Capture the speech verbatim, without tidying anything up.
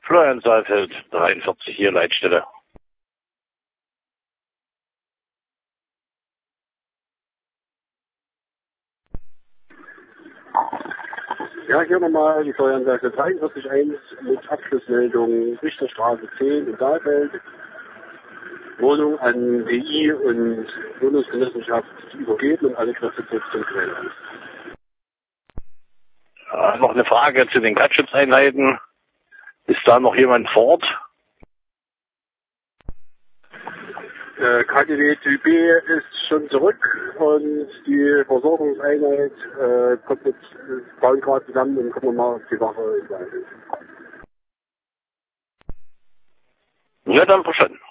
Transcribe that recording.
Florian Saalfeld, dreiundvierzig hier, Leitstelle. Ja, hier nochmal die Florian Saalfeld dreiundvierzig eins mit Abschlussmeldung Richterstraße zehn in Saalfeld. Wohnung an W I und Wohnungsgenossenschaft übergeben und alle Kräfte zurück zum Quellen. Ja, noch eine Frage zu den Platzschutzeinheiten. Ist da noch jemand vor Ort? Äh, K T W Typ B ist schon zurück und die Versorgungseinheit äh, kommt jetzt, äh, bauen gerade zusammen und kommen wir mal auf die Wache in Saalfeld. Ja, dann verstanden.